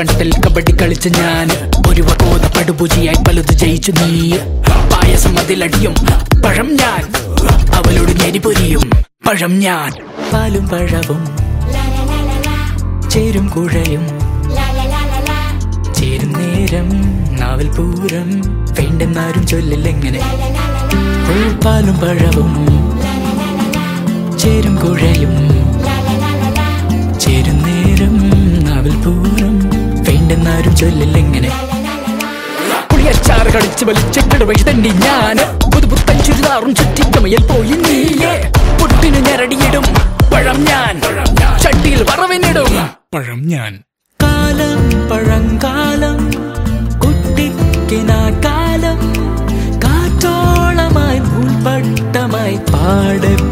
കണ്ടത്തിൽ കബഡി കളിച്ച ഞാൻ ഒരു വകോത പടുപൂജിയായി പലത് ജയിച്ചു നീ. പായസം അതിലടിയും പഴം ഞാൻ, അവളോട് ഞെരിപൊരിയും പഴം ഞാൻ. പാലും പഴവും ചേരും കുഴയും ചേരും നേരം നാവൽ പൂരം വേണ്ടെന്നാരും ചൊല്ലില്ലെങ്ങനെ. പാലും പഴവും ചേരും കുഴയും ചേരും നേരം നാവൽ പൂരം വേണ്ടെന്നാരും ചൊല്ലില്ലെങ്ങനെ. പുളിയച്ചാറ് കളിച്ച് വലിച്ചിട്ട് വഴി തണ്ടി ഞാന് പുതുപുത്തൻ ചുരിദാറും ചുറ്റിക്കമയിൽ പോയി നീയേ. പൊട്ടിന് ഞരടിയിടും പഴം ഞാൻ, ചട്ടിയിൽ വറവിനിടും പഴം ഞാൻ. കാലം പഴങ്കാലം കുട്ടിക്കിനാ കാലം കാറ്റോളമായി മുൾപട്ടമായി പാടെ